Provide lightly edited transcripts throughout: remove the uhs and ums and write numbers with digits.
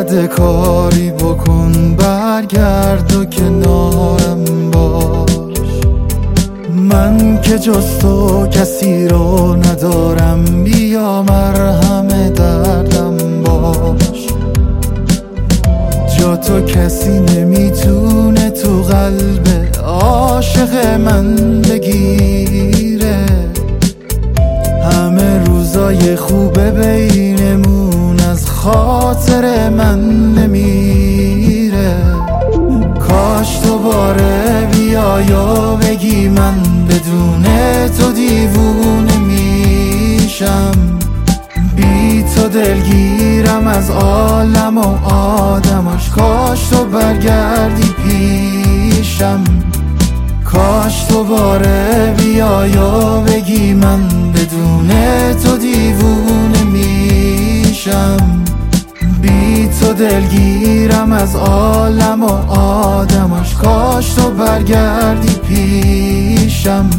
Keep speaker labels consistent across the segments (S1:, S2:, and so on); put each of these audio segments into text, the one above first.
S1: اومده کاری بکن، برگرد و کنارم باش. من که جز تو کسی رو ندارم، بیا مرهم دردم باش. جا تو کسی نمیتونه تو قلب عاشق من بگیره. همه روزای خوبه بینمون از خاطر من نمیره. کاش دوباره بیای و بگی من بدون تو دیوونه میشم. بی تو دلگیرم از عالم و آدماش. کاش تو برگردی پیشم. کاش دوباره بیای و بگی من بدون تو دیوونه میشم. بی تو دلگیرم از عالم و آدماش. کاش تو برگردی پیشم.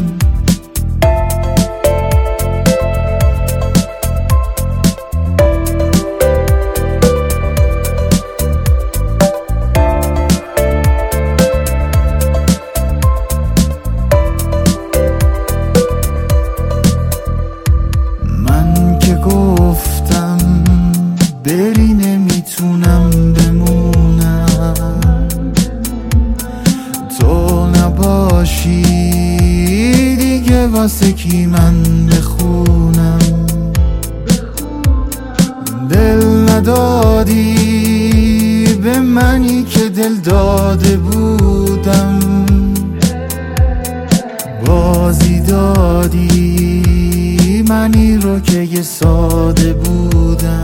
S1: گفتم بری نمیتونم بمونم، تو نباشی دیگه واسه کی من بخونم. دل ندادی به منی که دل داده بودم، بازی دادی منی رو که یه ساده بودم.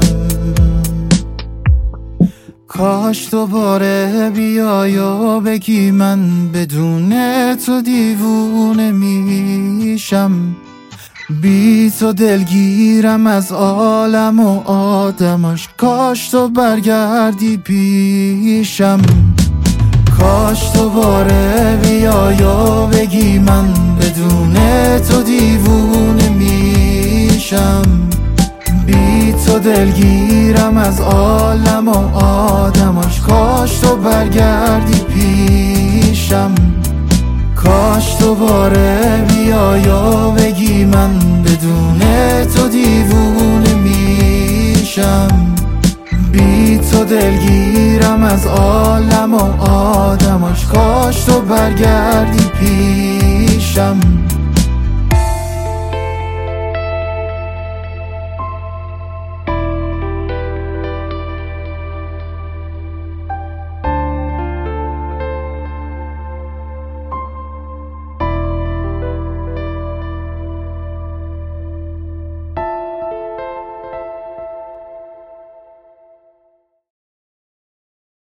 S1: کاش دوباره بیای و بگی من بدون تو دیوونه میشم. بی تو دلگیرم از عالم و آدماش. کاش تو برگردی پیشم. کاش دوباره بیای و بگی من بدون تو دیوونه میشم. بی تو دلگیرم از عالم و آدماش. کاش تو برگردی پیشم. کاش دوباره بیای و بگی من بدون تو دیوونه میشم. بی تو دلگیرم از عالم و آدماش. کاش تو برگردی پیشم.